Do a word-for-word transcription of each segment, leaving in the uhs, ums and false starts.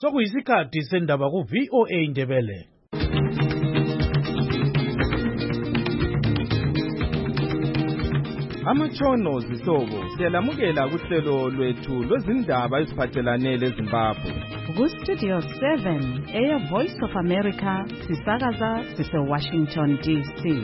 Sokuyisikhathi sendaba ku V O A Indebele. Amatshono zihlobo siyalamukela kuhlelo lwethu lwezindaba eziphathelane leZimbabwe. Ku Studio seven, Air Voice of America, sisakaza sise Washington D C.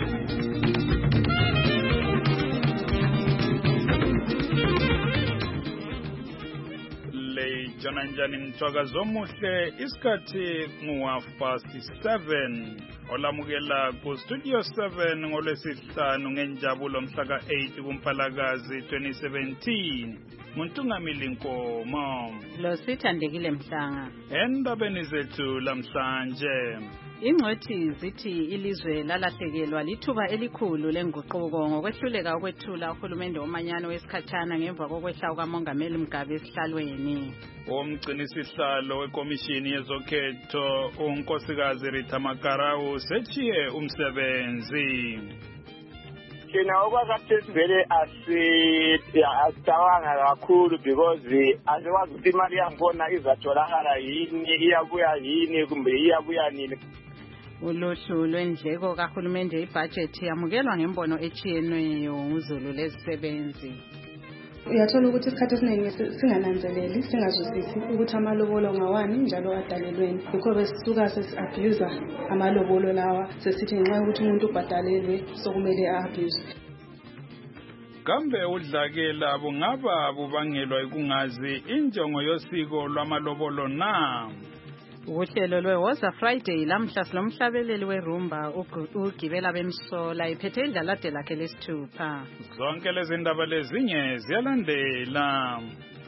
Jona njani mthwakazo omuhle isikhathi ngu-half past seven olamukela ku Studio seven ngolwesihlanu ngenjabulo mhla ka-eight kuMpalakazi twenty seventeen nguNtungamili Nkomo Lo sithandekile Mhlanga. Endabeni zethu lamhlanje Ingcwethi zithi ilizwe lalahlekelwa lithuba elikhulu lenguquko ngokwehluleka ukwethula uhulumende omanyano wesikhatshana ngemva kokwehla kukamongameli Mugabe esihlalweni. Umgcinisihlalo wekomishini yezokhetho unkosikazi Rita Makarau sechiye umsebenzi. Thina okwakade sivele asicabanga kakhulu because asikwazi ukuthi imali yakhona izatholakala yini, iyabuya yini kumbe iyabuya nini. Ulohlu lwendleko kahulumende ibudget yamukelwa ngembono echiyeneyo nguzulu lezisebenzi. Uyathola ukuthi isikhathi esiningi singananzeleli singazwisisi ukuthi amalobolo ngawani njalo adalelweni. Yikho besisuka sesi-abuse amalobolo lawa sesithi ngenxa yokuthi umuntu ubhadalelwe sokumele a-abuse. Kambe udlakela bungaba bubangelwa ikungazi injongo yosiko lwamalobolo na? Uhlelo lweWoza Friday lamhla silomhlabeleli werumba ugibela bemsola iphethe idlalade lakhe lesithupha. Zonke lezi ndaba lezinye ziyalandela.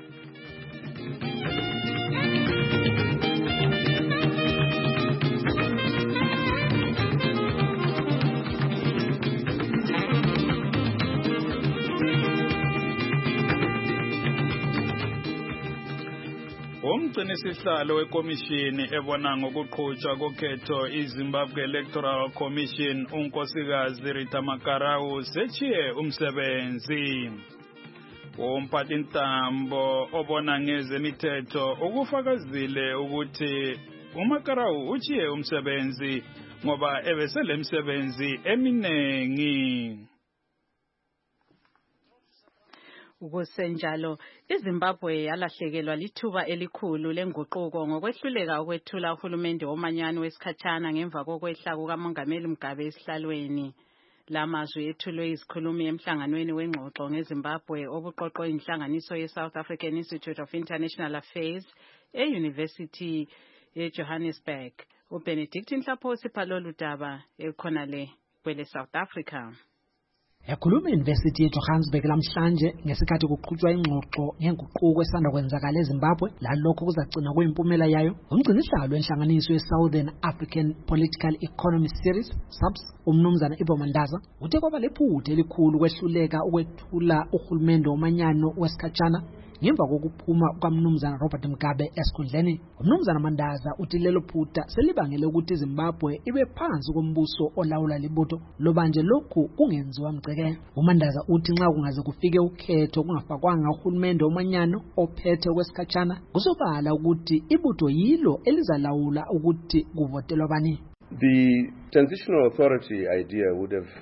Umgcinisihlalo wekomishini ebona ngokuqhutshwa kokhetho iZimbabwe Electoral Commission unkosikazi Rita Makarau sechiye umsebenzi. Umphathintambo obona ngezemithetho ukufakazile ukuthi uMakarau uchiye umsebenzi ngoba ebesele umsebenzi eminengi. Ukusenjalo iZimbabwe yalahlekelwa lithuba elikhulu lenguquko ngokwehluleka ukwethula uhulumende omanyano wesikhatshana ngemva kokwehla kukamongameli Mugabe esihlalweni. Lamazwi ethulwe izikhulumi emhlanganweni wengxoxo ngeZimbabwe obuqoqwe inhlanganiso ye-South African Institute of International Affairs e-University ye-Johannesburg. uBenedict Nhlapho siphalolu daba ekhonale kwele South Africa. Ekhuluma eUniversity yeJohannesburg lamhlanje ngesikhathi kuqhutshwa ingxoxo ngenguquko esanda kwenzakala eZimbabwe lalokho kuzagcina kweyimpumela yayo. Umgcinisihlalo wenhlanganiso ye-Southern African Political Economy Series S A P S umnumzana Ibo Mandaza uthe kwaba lephutha elikhulu kwehluleka ukwethula uhulumende omanyano wesikhatshana ngemva kokuphuma kwamnumzana Robert Mugabe esikhundleni. Umnumzana Mandaza uthi lelo phutha selibangele ukuthi iZimbabwe ibe phansi kombuso olawula libutho lobanje lokhu kungenziwa mgceke. uMandaza uthi nxa kungaze kufike ukhetho kungafakwanga uhulumende omanyano ophethe kwesikhatshana kusobala ukuthi ibutho yilo elizalawula ukuthi kuvotelwa bani. The transitional authority idea would have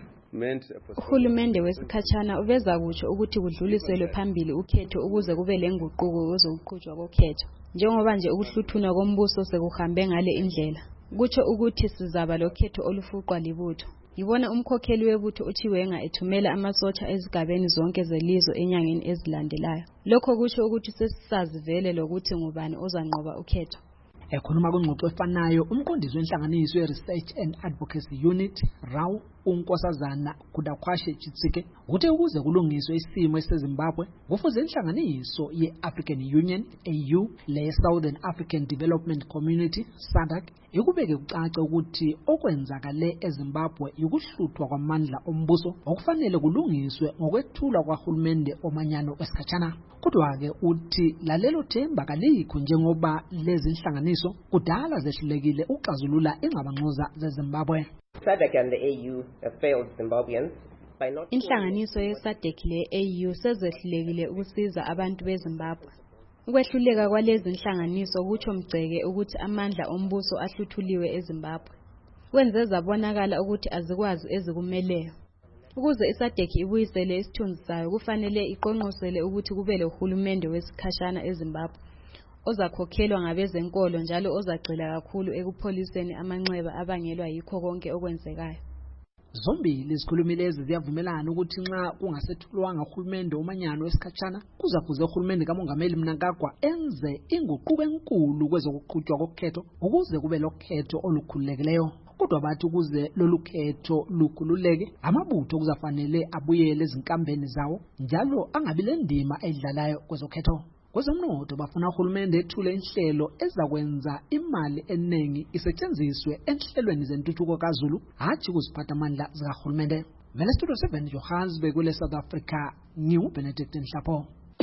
uhulumende wesikhatshana ubeza kutsho ukuthi kudluliselwe phambili ukhetho ukuze kube lenguquko kwezokuqhutshwa kokhetho. Njengoba nje ukuhluthuna kombuso sekuhambe ngale indlela, kutsho ukuthi sizaba lokhetho olufuqwa libutho. Yibona umkhokheli webutho uThiwenga ethumela amasotsha ezigabeni zonke zelizwe enyangeni ezilandelayo. Lokho kutsho ukuthi sesisazi vele lokuthi ngubani ozanqoba ukhetho. Ekhuluma kwingxoxo efanayo umqondisi wenhlanganiso ye-Research and Advocacy Unit R A U unkosazana Kudakwashe Chitsike uthe ukuze kulungiswe isimo eseZimbabwe kufuze inhlanganiso ye-African Union A U le-Southern African Development Community S A D C ikubeke kucace ukuthi okwenzakale eZimbabwe ukuhluthwa kwamandla ombuso okufanele kulungiswe ngokwethulwa kwahulumende omanyano wesikhatshana. Kodwa-ke uthi lalelo themba kalikho njengoba lezi inhlanganiso kudala zehlulekile ukuxazulula ingxabangxoza zeZimbabwe. S A D C and the A U have failed Zimbabweans by not Inhlanganiso ye-S A D C le-A U sezehlulekile ukusiza abantu beZimbabwe. Ukwehluleka kwalezi inhlanganiso kutsho Mgceke ukuthi amandla ombuso ahluthuliwe eZimbabwe. Kwenze zabonakala ukuthi azikwazi ezikumeleyo. Ukuze iSADC ibuyisele isithunzi sayo kufanele iqonqosele ukuthi kube lohulumende wesikhashana eZimbabwe ozakhokhelwa ngabezenkolo njalo ozacela kakhulu ekupholiseni amanxeba abangelwa yikho konke okwenzekayo. Zombili izikhulumi lezi ziyavumelana ukuthi nxa kungasethulwanga uhulumende omanyano wesikhatshana kuzafuze uhulumende kaMongameli Mnangagwa enze inguquko enkulu kwezokuqhutshwa kokhetho ukuze kube lokhetho olukhululekileyo. Kodwa bathi ukuze lolu khetho lukhululeke amabutho kuzafanele abuyele ezinkambeni zawo njalo angabi lendima edlalayo kwezokhetho. Kwezomnotho bafuna uhulumende ethule inhlelo ezakwenza imali eningi isetshenziswe enhlelweni zentuthuko kaZulu hathi kuziphatha amandla zikahulumende. Vele Studio seven Johannesburg kule South Africa, New Benedict Nhlapo.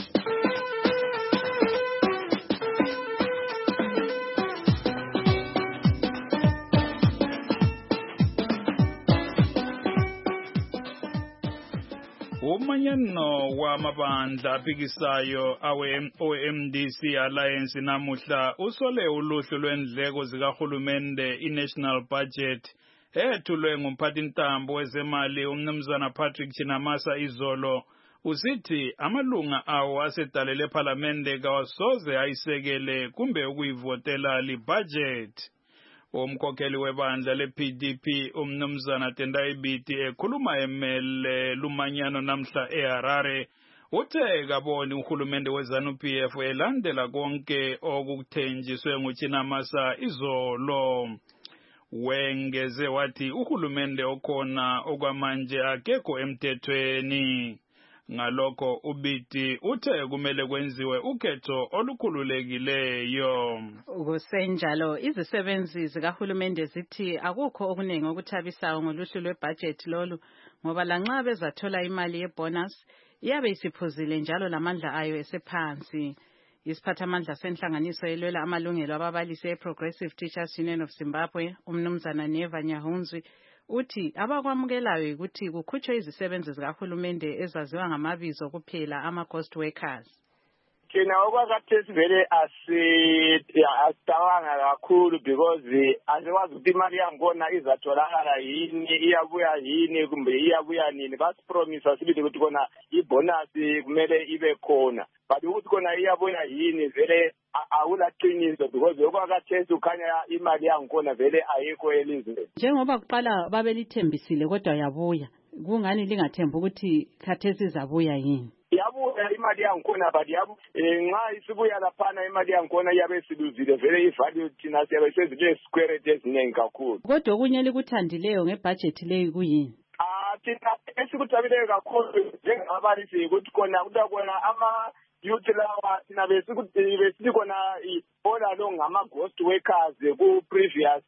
Umanyano wamabandla aphikisayo awe-O M D C Alliance namuhla usole uluhlu lwendleko zikahulumende i-National Budget ethulwe ngumphathintambo wezemali umnumzana Patrick Chinamasa izolo. Usithi amalunga awo asedalele ePhalamende kawasoze ayisekele kumbe ukuyivotela li-budget. Umkhokheli webandla le-P D P umnumzana Tendai Biti ekhuluma emele lumanyano namhla eHarare uthe kaboni uhulumende weZANU P F elandela konke okuthenjiswe nguChinamasa izolo. Wengeze wathi uhulumende okhona okwamanje akekho emthethweni. Ngalokho uBiti uthe kumele kwenziwe ukhetho olukhululekileyo. Kusenjalo izisebenzi zikahulumende zithi akukho okuningi okuthabisayo ngoluhlu lwebudget lolu ngoba lanxa bezathola imali yebonus iyabe isiphuzile njalo lamandla ayo esephansi. Isiphathamandla senhlanganiso elwela amalungelo ababalisi eProgressive Teachers Union of Zimbabwe umnumzana Neva Nyahunzwi uthi abakwamukelayo ukuthi kukhutshwe izisebenzi zikahulumende ezaziwa ngamabizo kuphela ama-ghost workers. Thina okwakhathesi vele asitawanga kakhulu because asikwazi ukuthi imali yakhona izatholakala yini, iyabuya yini kumbe iyabuya nini. Basipromisa sibili ukuthi khona ibonus kumele ibe khona. But ukuthi khona iyabuya yini vele awulaqiniso because okwakhathesi ukhanya imali yakhona vele ayikho elizweni. Njengoba kuqala babelithembisile kodwa yabuya. Kungani lingathemba ukuthi khathesi izabuya yini? Yabuya imali yakhona but yabu nxa isibuya laphana imali yakhona iyabe siluzile vele ivalue thina siyabe sezile square eziningi kakhulu. Kodwa okunye likuthandileyo ngebudget leyi kuyini? Ah thina esikuthabileyo kakhulu njengabalisi ukuthi khona kutakona ama youth lawa thina besikuthi besithi khona ihola lo ngama-ghost workers ku-previous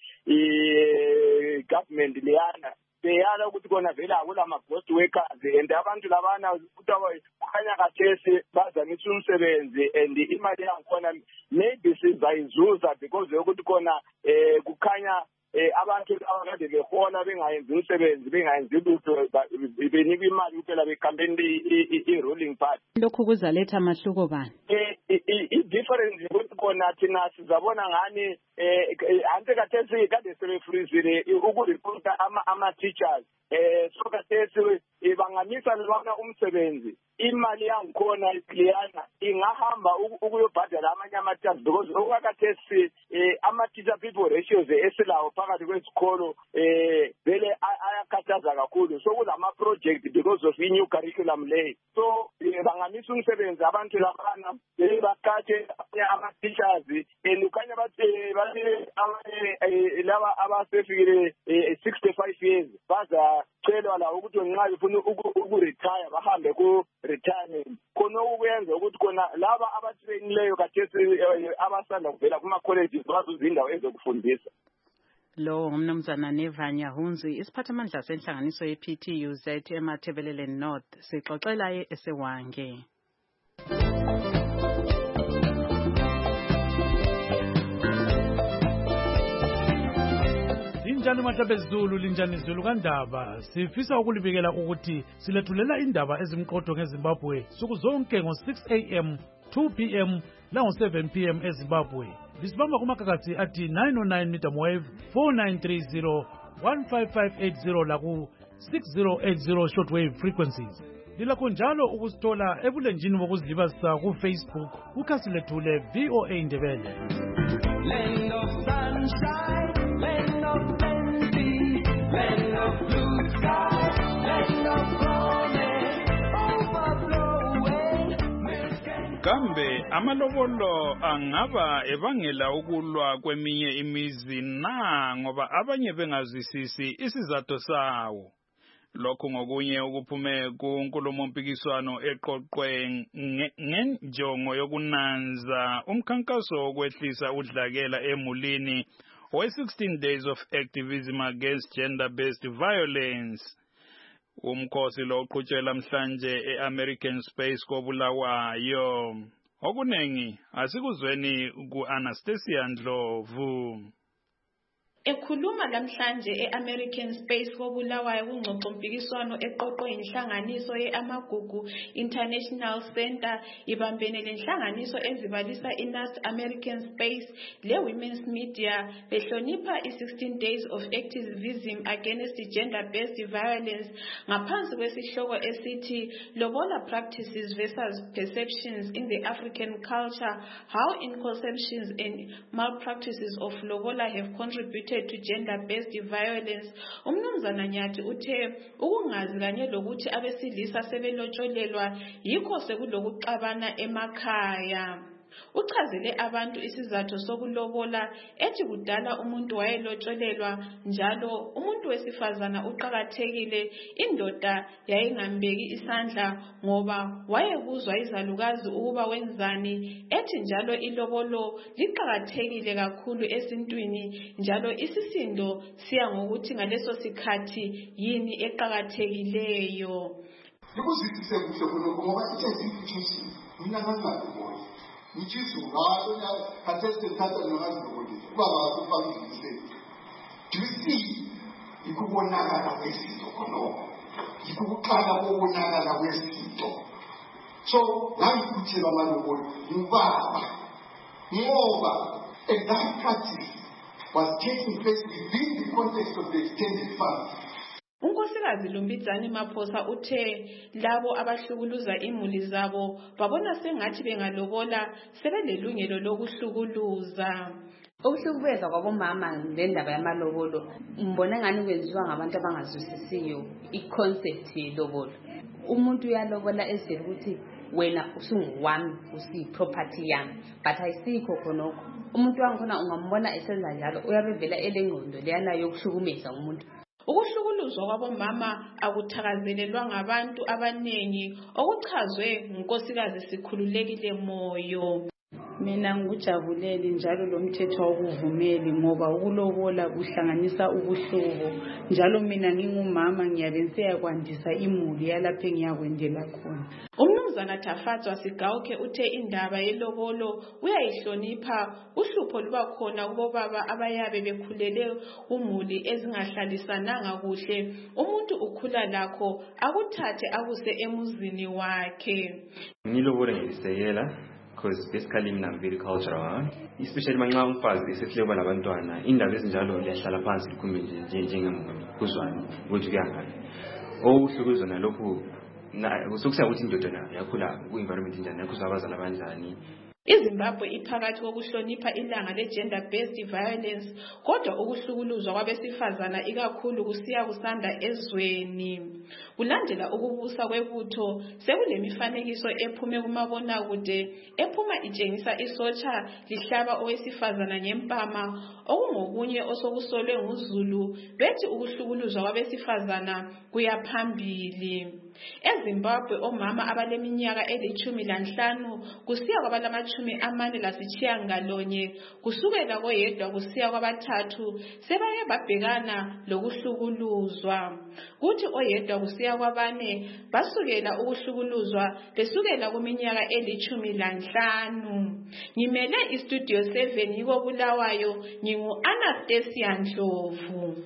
government leyana. Beyala ukuthi kona vele akula ma-ghost workers and abantu labana kukhanya kathesi bazamisa umsebenzi and imali yakhona maybe sizayizuza because yokuthi khona kukhanya abantu abakade behola bengayenzi umsebenzi bengayenzi lutho benikwa imali kuphela bekhambeni i-ruling party. Lokhu kuzaletha mahluko bani? I-difference ukuthi khona thina sizabona ngani ante kathesi kade sebefrizile ukurecruita ama-teachers so kathesi bangamisa lwana umsebenzi imali yangikhona ikliyana ingahamba ukuyobhadala amanye ama-teachers because okwakathesi ama-teacher people ratios esilawo phakathi kwesikolo vele ayakhathaza kakhulu so kulama-project because of i-new curriculum leyi so bangamisa umsebenzi abantu labana bakhathe ama-teachers and ukhanya bathi laba abasefikile sixty-five years bazacelwa la ukuthi nxa befuna ukuretire bahambe ku-retirement khona okuyenza ukuthi khona laba abathilenileyo kathesi abasanda kuvela kuma-colleges bazuza indawo ezokufundisa. Lo umnumzana Neva Nyahunzwi isiphathamandla senhlanganiso ye-P T U Z eMathebelele North sixoxela esewange. Linjani Matlabe Zulu, linjani Zulu kaNdaba. Sifisa ukulibikela ukuthi silethulela indaba ezimqotho ngeZimbabwe suku zonke ngo six a m two p m lango seven p m eZimbabwe. Lisibamba kumakakatsi ati nine oh nine meter wave, four nine three zero, one five five eight zero laku six zero eight zero shortwave frequencies. Lilakho njalo ukusithola ebulenjini bokuzilibazisa ku Facebook kukhasi lethu le V O A Ndebele. Land of sunshine, land of plenty, land of blue sky, land of promise, overflowing. Kambe amalobolo angaba ebangela ukulwa kweminye imizi na ngoba abanye bengazwisisi isizathu sawo. Lokho ngokunye ukuphume kunkulumo mpikiswano eqoqwe ngenjongo yokunanza umkhankaso wokwehlisa udlakela emulini we sixteen days of activism against gender-based violence. Umkhosi lo uqhutshela mhlanje e-American Space koBulawayo. Okunengi asikuzweni ku-Anastasia Ndlovu. Ekhuluma lamhlanje e-American Space koBulawayo kungxoxo mpikiswano eqoqwe inhlanganiso ye-Amagugu International Center ibambene lenhlanganiso ezibalisa i-North American Space le-Women's Media behlonipha i-sixteen days of activism against gender-based violence ngaphansi kwesihloko esithi Lobola Practices versus Perceptions in the African Culture, How Inconceptions and Malpractices of Lobola have contributed to gender-based violence. Umnumzana Nyathi uthe ukungazi kanye lokuthi abesilisa sebelotsholelwa yikho sekulokuxabana emakhaya. Uchazele abantu isizathu sokulobola ethi kudala umuntu wayelotsholelwa njalo umuntu wesifazana uqhakathekile indoda yayingambeki isandla ngoba wayekuzwa izalukazi ukuba wenzani ethi njalo ilobolo liqhakathekile kakhulu esintwini njalo isisindo siya ngokuthi ngaleso sikhathi yini eqhakathekileyo. Nikuzwisise kuhle khona ngoba i-education mina ngangaboni Nichizu ngalo ya kateste tata nongazi ngokudi kuba bakufangise. Do you see ikubonakala kwezinto khonoko? Ikukuqala kokubonakala kwezinto. So ngikuthela amalobolo ngibaba ngoba and that practice was taking place within the context of the extended family. Unkosikazi Lumbizani Maphosa uthe labo abahlukuluza imuli zabo babona sengathi bengalobola sebelelungelo lokuhlukuluza. Ukuhlukubeza kwabomama lendaba yamalobolo mbona ngani kwenziwa ngabantu abangazwisisiyo iconcept yelobolo. Umuntu uyalobola ezele ukuthi wena usungwami usiproperty yami but ayisikho khonokho. Umuntu wangikhona ungambona esenza njalo uyabevela elengqondo leyana yokuhlukumeza umuntu. Ukuhlukuluzwa kwabomama akuthakazelelwa ngabantu abanengi okuchazwe ngunkosikazi Sikhululekile Moyo. Mina ngikujabuleli njalo lo mthetho wokuvumeli ngoba ukulobola kuhlanganisa ubuhlobo njalo mina ngingumama ngiyabe siyakwandisa imuli yalapha engiyakwendela khona. Umnumzana Tafatswa Sigauke uthe indaba yelobolo uyayihlonipha uhlupho luba khona kubobaba abayabe bekhulele umuli ezingahlalisananga kuhle umuntu ukhula lakho akuthathe akuse emuzini wakhe. Ngilobola ngisekela because basically mina I'm very cultural, especially manxa umfazi esefika nabantwana indaba ezinjalo liyahlala phansi likhulume nje njengemuli kuzwane ukuthi kuyangani okuhlukuzo nalokho usokusa ukuthi indoda yakhula ku environment njani yakuzwa abazali abanjani. iZimbabwe iphakathi kokuhlonipha ilanga le-gender based violence kodwa ukuhlukuluzwa kwabesifazana ikakhulu kusiya kusanda ezweni. Kulandela ukubusa kwebutho sekulemifanekiso ephume kumabonakude ephuma itshengisa isotsha lihlaba owesifazana ngempama okungokunye osokusolwe nguZulu bethi ukuhlukuluzwa kwabesifazana kuyaphambili. eZimbabwe omama abaleminyaka elitshumi lanhlanu kusiya kwabalamachumi amane lasitshiyangalonye kusukela koyedwa kusiya kwabathathu sebaye babhekana lokuhlukuluzwa. Kuthi oyedwa kusiya kwabane basukela ukuhlukuluzwa besukela kuminyaka elitshumi lanhlanu. Ngimele istudio seven yiko Bulawayo ngingu Anastasia Ndlovu.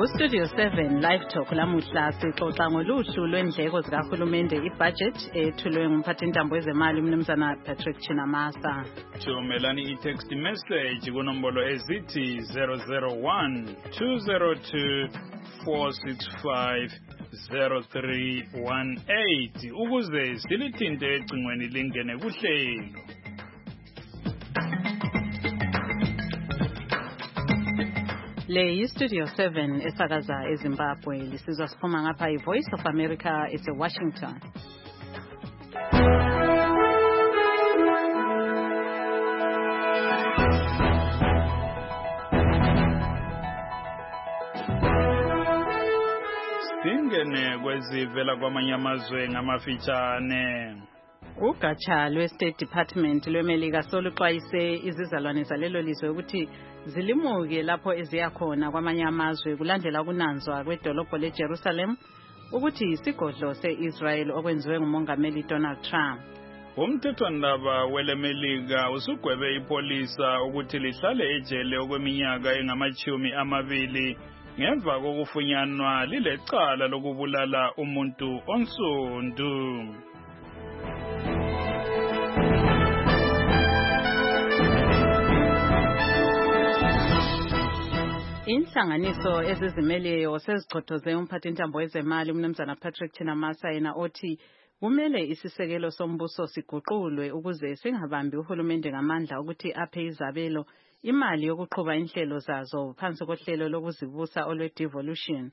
Ku-Studio seven Live Talk lamuhla sixoxa ngoluhlu lwendleko zikahulumende i-budget ethulwe ngumphathintambo wezemali umnumzana Patrick Chinamasa. Thumelani i-text message kunombolo ezithi zero zero one two zero two four six five zero three one eight ukuze silithinte ecingweni lingene kuhlelo. Le yi-Studio seven esakaza eZimbabwe lisizwa siphuma ngapha i-Voice of America ese-Washington. Singene kwezivela kwamanye amazwe ngamafitshane. Ugatsha lwe-State Department lweMelika soluxwayise izizalwane zalelo lizwe ukuthi zilimuke lapho eziya khona kwamanye amazwe kulandela ukunanzwa kwedolobho leJerusalem ukuthi isigodlo se-Israel okwenziwe ngumongameli Donald Trump. Umthethwandaba weleMelika usugwebe ipolisa ukuthi lihlale ejele okweminyaka engamachumi amabili ngemva kokufunyanwa lilecala lokubulala umuntu onsundu. Inhlanganiso ezizimeleyo sezigcothoze umphathintambo wezemali umnumzana Patrick Chinamasa yena othi kumele isisekelo sombuso siguqulwe ukuze singabambi uhulumende ngamandla ukuthi aphe izabelo imali yokuqhuba inhlelo zazo phansi kohlelo lokuzibusa olwe-devolution.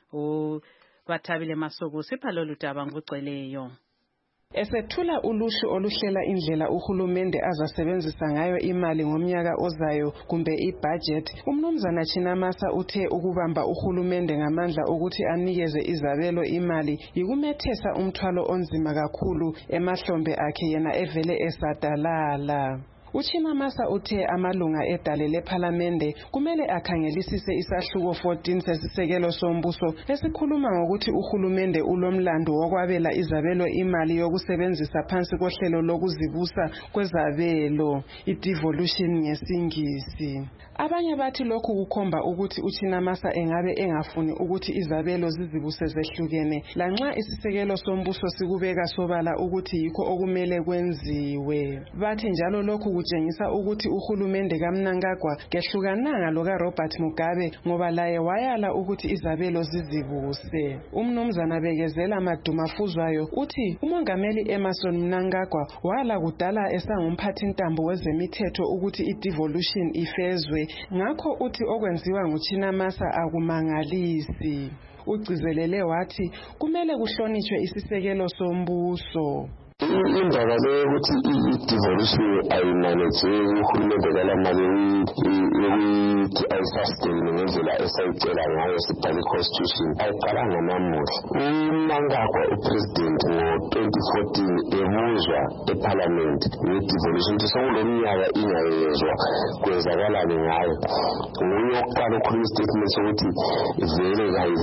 Ubathabile Masuku sipha lolu daba ngokugcweleyo. Esethula uluhlu oluhlela indlela uhulumende azasebenzisa ngayo imali ngomnyaka ozayo kumbe i-budget, umnumzana Chinamasa uthe ukubamba uhulumende ngamandla ukuthi anikeze izabelo imali yikumethesa umthwalo onzima kakhulu emahlombe akhe yena evele esadalala. Uchinamasa uthe amalunga edale lePhalamende kumele akhangelisise isahluko fourteen sesisekelo sombuso esikhuluma ngokuthi uhulumende ulomlando wokwabela izabelo imali yokusebenzisa phansi kohlelo lokuzibusa kwezabelo, i-devolution ngesingisi. Abanye bathi lokhu kukhomba ukuthi uChinamasa engabe engafuni ukuthi izabelo zizibuse zehlukene lanxa isisekelo sombuso sikubeka sobala ukuthi yikho okumele kwenziwe. Bathi njalo lokhu kutshengisa ukuthi uhulumende kaMnangagwa kehlukananga loka Robert Mugabe ngoba laye wayala ukuthi izabelo zizibuse. Umnumzana Bekezela Madumafuzwayo uthi umongameli Emmerson Mnangagwa wala kudala esangumphathintambo wezemithetho ukuthi i-devolution ifezwe, ngakho uthi okwenziwa nguChinamasa akumangalisi. Ugcizelele wathi kumele kuhlonishwe isisekelo sombuso. Indaba yokuthi i-devolution ayimanejeki uhulumende kalamali yokuthi ayisustain ngendlela esayicela ngayo sibhale i-constitution ayiqalanga namuhla. uMnangagwa upresident ngo-twenty fourteen ebuzwa eParliament nge-devolution ukuthi sekuleminyaka ingayezwa kwenzakalani ngayo. Nguye oqala ukhuluma istatement sokuthi vele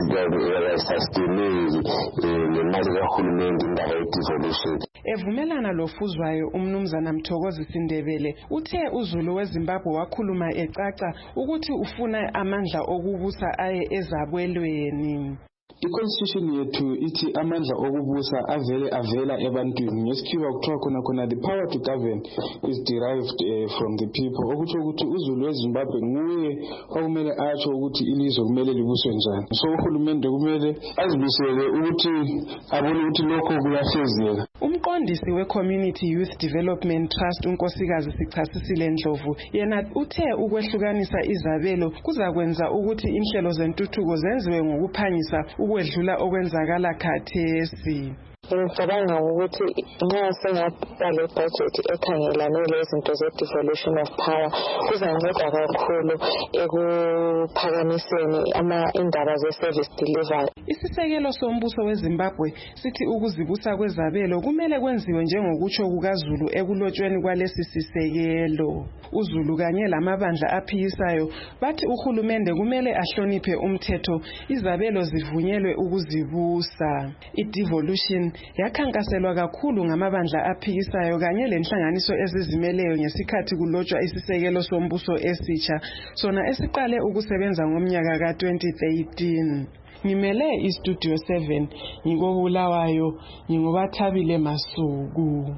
kayisustain nemali kahulumende indaba ye-devolution. Evumelana lofuzwayo umnumzana Mthokozi Sindebele uthe uZulu weZimbabwe wakhuluma ecaca ukuthi ufuna amandla okubusa aye ezabwelweni. I-constitution yethu ithi amandla okubusa avele avela ebantwini. Ngesikhiwa kuthiwa khona khona the power to govern is derived uh, from the people. Okuthi ukuthi uZulu weZimbabwe nguye okumele atsho ukuthi ilizwe kumele libuswe njani. So uhulumende kumele azibusele ukuthi abone ukuthi lokho kuyahlezeka. Umqondisi we-Community Youth Development Trust uNkosikazi Sichasisile Ndlovu yena uthe ukwehlukanisa izabelo kuzakwenza ukuthi inhlelo zentuthuko zenziwe ngokuphangisa ukwedlula okwenzakala khathesi. Ngicabanga ukuthi nxa singabhale budget ekhangelane lezinto ze-devolution of power kuzanceda kakhulu ekuphakamiseni ama indaba ze-service delivery. Isisekelo sombuso weZimbabwe sithi ukuzibusa kwezabelo kumele kwenziwe njengokutsho kukaZulu ekulotshweni kwalesi sisekelo. uZulu kanye lamabandla aphikisayo bathi uhulumende kumele ahloniphe umthetho izabelo zivunyelwe ukuzibusa. I-devolution yakhankaselwa kakhulu ngamabandla aphikisayo kanye lenhlanganiso ezizimeleyo ngesikhathi kulotshwa isisekelo sombuso esitsha sona esiqale ukusebenza ngomnyaka ka twenty thirteen. Ngimele istudio seven ngikobulawayo ngingobathabile Masuku.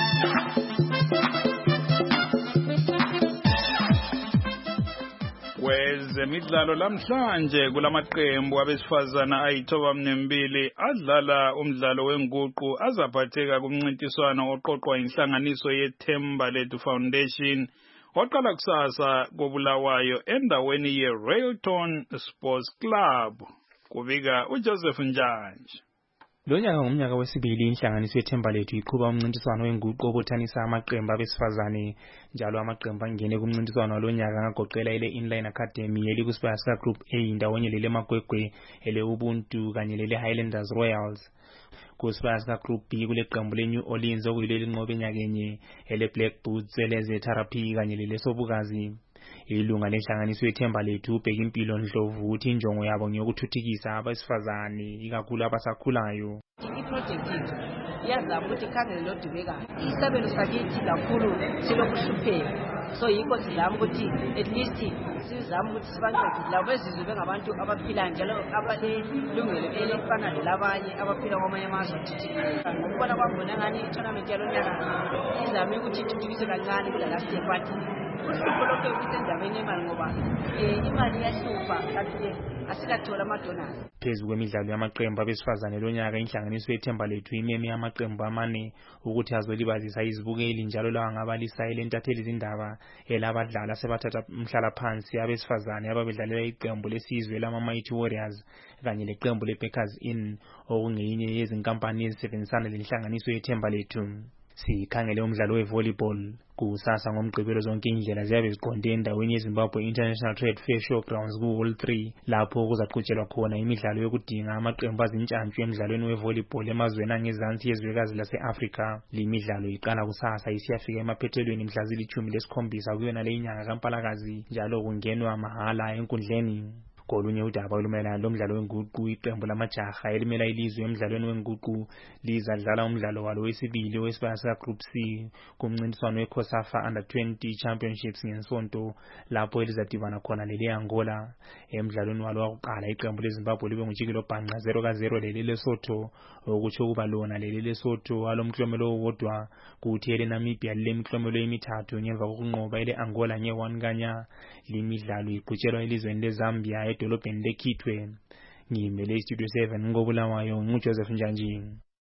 Kwezemidlalo lamhlanje kulamaqembu abesifazana ayithoba mnembili adlala umdlalo wenguqu azaphatheka kumncintiswano oqoqwa inhlanganiso yeThemba Lethu Foundation oqala kusasa kobulawayo endaweni ye-Railton Sports Club. Kubika uJoseph Njanje. Lonyaka ngomnyaka wesibili inhlanganiso yeThemba Lethu iqhuba umncintiswano wenguqu obuthanisa amaqembu abesifazane njalo amaqembu angene kumncintiswano lonyaka ngagoqela ile Inline Academy elikuSpasa Group A ndawonye lele Magwegwe ele Ubuntu kanye lele Highlanders Royals. KuSpasa Group B kule qembu le New Orleans okuyileli nqobe nyakenye ele Black Boots eleze Therapy kanye lele Sobukazi. Ilunga lenhlanganiso yeThemba Lethu ubheka impilo Ndlovu uthi injongo yabo ngiyokuthuthukisa abesifazane ikakhulu abasakhulayo. Iproject yethu iyazama ukuthi ikhangele lodubekayo isabelo sakithi kakhulu silokuhlupheka, so yikho sizama ukuthi at least sizama ukuthi sibancedise labo bezizwe bengabantu abaphila njalo abalilungelo elifana nelabanye abaphila kwamanye amazwe athuthukile. Ngokubona kwami bona ngani i-tournament yalonyaka izame ukuthi ithuthukise kancane kula last year but uhlupho lokho kusendaweni yemali ngoba imali iyahlupha kanti asikathola amadonors. Phezu kwemidlalo yamaqembu abesifazane lonyaka inhlanganiso yeThemba Lethu imeme amaqembu amane ukuthi azolibazisa izibukeli njalo lawa ngabalisa elentatheli izindaba elabadlala sebathatha umhlala phansi abesifazane ababedlalela iqembu lesizwe lama Mighty Warriors kanye leqembu lePackers Inn okungeyinye yezinkampani ezisebenzisana lenhlanganiso yeThemba Lethu. Sikhangele umdlalo wevolleyball kusasa ngomgqibelo zonke indlela ziyabe ziqonde endaweni yeZimbabwe International Trade Fair Showgrounds ku Hall three lapho kuzaqhutshelwa khona imidlalo yokudinga amaqembu azintshantshi emidlalweni wevolleyball emazweni angezansi yezwekazi lase-Africa. Limidlalo iqala kusasa isiyafika emaphethelweni mhla zilithumi lesikhombisa kuyona le inyanga kaMpalakazi njalo kungenwa mahala enkundleni. Kolunye udaba olumayelana lomdlalo wenguqu iqembu lamajaha elimela ilizwe emidlalweni wenguqu lizadlala umdlalo walo wesibili weSpasa Group C kumncintiswano weCOSAFA Under twenty Championships ngesonto lapho elizadibana khona leli Angola. Emidlalweni walo wakuqala iqembu leZimbabwe libe ngujikelo bhanqa zero ka zero leli Lesotho okutsho kuba lona leli Lesotho alomklomelo owodwa kuthi ele Namibia lemklomelo emithathu ngemva kokunqoba ele Angola nge one kanya. Limidlalo iqhutshelwa elizweni leZambia edolobheni leKitwe. Ngimele istudio seven ngobulawayo nguJoseph Njanje.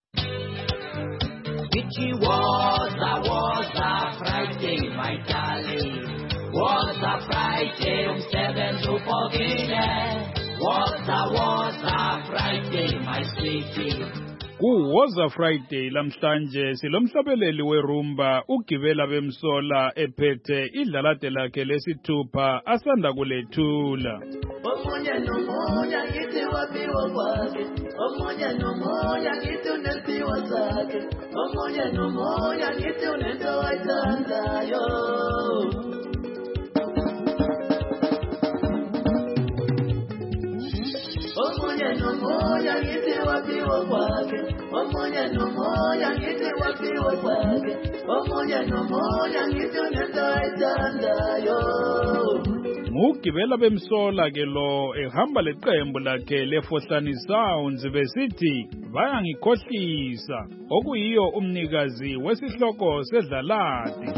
It was a was a Friday, my darling. Was a Friday, umsebenzi upokile. Was a was a Friday, my sweetie. Kuwoza Friday lamhlanje silomhlabeleli werumba ugibela bemsola ephethe idlalade lakhe lesithupha asanda kulethula. Omonya nomonya ngithi wapiwa kwakhe, omonya nomonya ngithi unesiwa zakhe, omonya nomonya ngithi unento ayithandayo. Omonya nomonya ngithi wapiwa kwakhe, omonya nomonya ngithi wapiwa kwakhe, omonya nomonya ngithi unento ayithandayo. Ngugibela bemsola ke lo ehamba leqembu lakhe leFohlani Sounds besithi bayangikhohlisa okuyiyo umnikazi wesihloko sedlalade.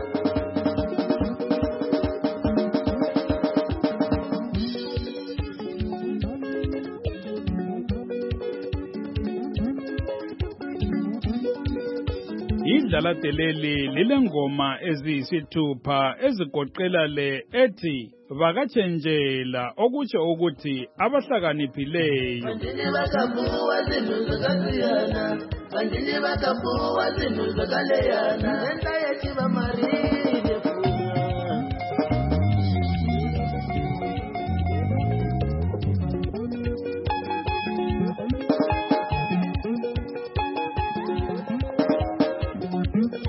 Idlalade leli lilengoma eziyisithupha ezigoqela le ethi vakathenjela okutsho ukuthi abahlakaniphileyo. Bandini bakabuwa zinto zakasiyana, bandini bakabuwa zinto zakaleyana, lenta yethi bamarile funya.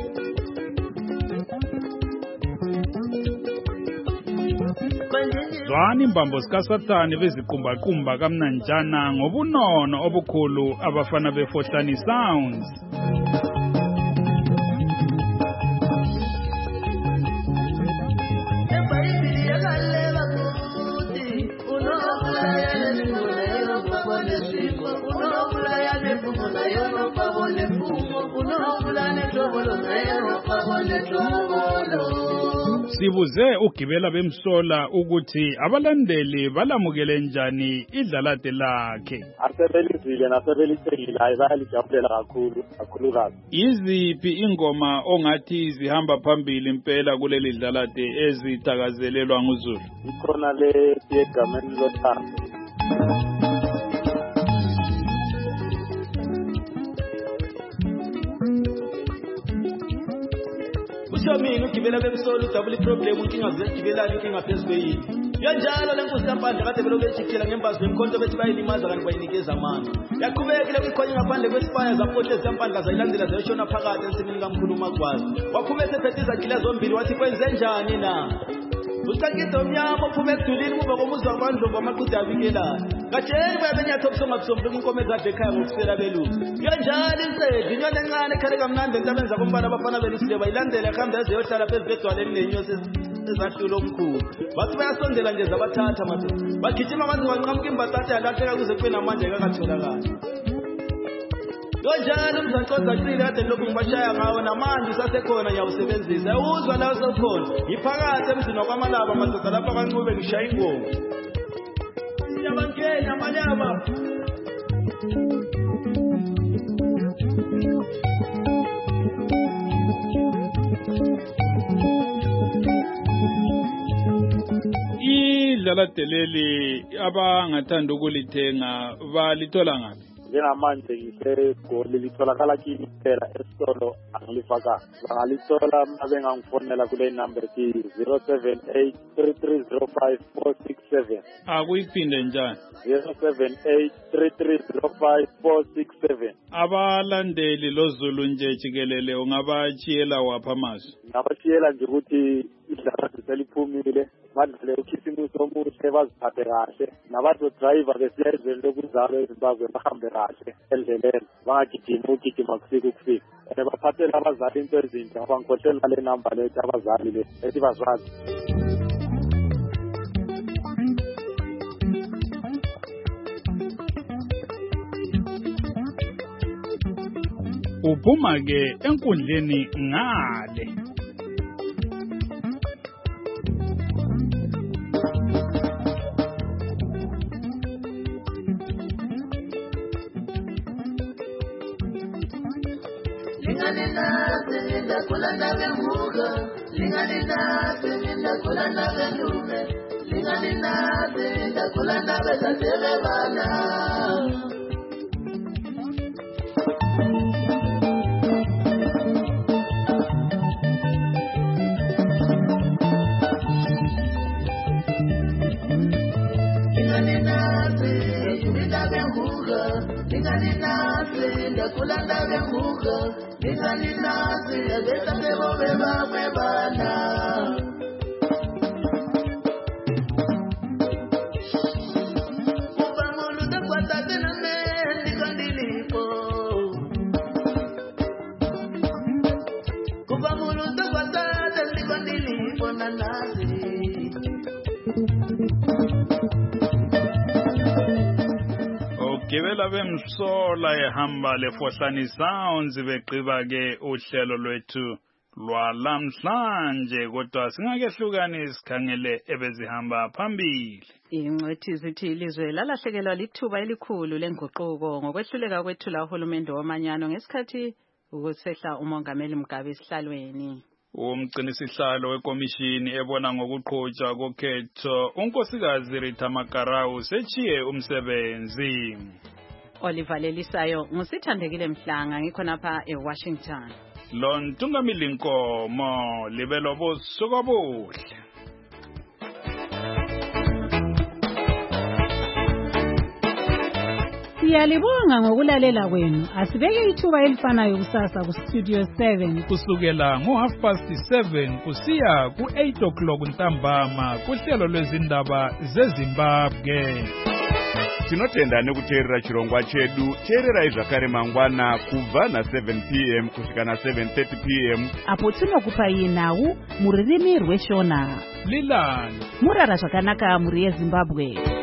Bandini Zwani imbambo sikaSathane beziqumbaqumba kamnanjana ngobunono obukhulu abafana befohlani sounds. Sibuze ugibela bemsola ukuthi abalandeli balamukele njani idlalade lakhe. Asebelizile nasebelithengile ayibalijabulela kakhulu kakhulukazi. Iziphi ingoma ongathi zihamba phambili impela kuleli dlalade ezithakazelelwa nguZulu? Ikhona le egameni lothando. Mina ugibela bemsolo udabula iproblem inkinga zigibelana inkinga phezulu yini yanjalo lenkosi kampandla kade belobe ejikela ngembazi bemkhonto bethi bayilimaza kanti bayinikeza amandla yaqhubekile kwikhonye ngaphandle kwesipaya zaphohle zampandla zayilandela zayishona phakathi ensimini kamkhulu uMagwazi waphume esephethe izagila zombili wathi kwenze njani na ucakide omnyama uphume ekudulini kuba komuzi wakwandlovu amaqhude abikelana katsheni bayabenyatha obusonga busombuluka inkomo ezadla ekhaya ngokusela belusi yanjalo insedi inyoni encane ekhale kamnandi entabeni zakombala abafana belusile bayilandela ehambe eze yohlala phezu kwedwaleni nenyosi ezahlulo omkhulu bathi bayasondela nje zabathatha madoda bagijima kwanze banqamuka imbatata yalahleka kuze kube namandla ekakatholakala yonjalo umzancoza cile kade lokhu ngibashaya ngawo namanje usasekhona ngiyawusebenzisa uzwa la sewukhona iphakathi emzini wakwamalaba madoda lapha kancube ngishaya ingoma siyabangena malaba idlalade leli abangathanda ukulithenga balithola ngaphi? Njengamanje ngisegoli litholakala kini kuphela esitolo angilifaka. Bangalithola mabe ngangifonela kule number ethi zero seven eight three three zero five four six seven. Akuyiphinde njani? zero seven eight three three zero five four six seven. Abalandeli loZulu nje jikelele ungabachiyela wapha amazwi? Ngabachiyela nje ukuthi idlalade seliphumile badlale ukhisimuso omuhle baziphathe kahle nabazo-driver besiya ezweni lokuzalwa eZimbabwe bahambe kahle endleleni bangagijimi ugijima kufika ukufika and baphathele abazali into ezinhle ngoba ngikhohlela le namba lethi abazali le ethi bazwazi. Uphuma-ke enkundleni ngale. Gibela bemsola ehamba lefohlani sounds begqiba ke uhlelo lwethu lwalamhlanje kodwa singakehlukani sikhangele ebezihamba phambili. Ingcwethi zithi ilizwe lalahlekelwa lithuba elikhulu lenguquko ngokwehluleka kwethula uhulumende womanyano ngesikhathi ukusehla umongameli Mugabe esihlalweni. Umgcinisihlalo wekomishini ebona ngokuqhutshwa kokhetho unkosikazi Rita Makarau sechiye umsebenzi. Oliver Lelisayo ngusithandekile Mhlanga ngikhonapha eWashington. Lon Tungamili Nkomo libelo bosuku obuhle. Siyalibonga ngokulalela kwenu. Asibeke ithuba elifanayo kusasa ku Studio seven kusukela ngo half past seven kusiya ku eight o'clock ntambama kuhlelo lwezindaba zeZimbabwe. Tinotenda nekuteerera chirongwa chedu. Teererai zvakare mangwana kubva na seven p m kusvika na seven thirty p m apo tinokupai nhau muririmi rweshona. Lilani murara zvakanaka muri yeZimbabwe.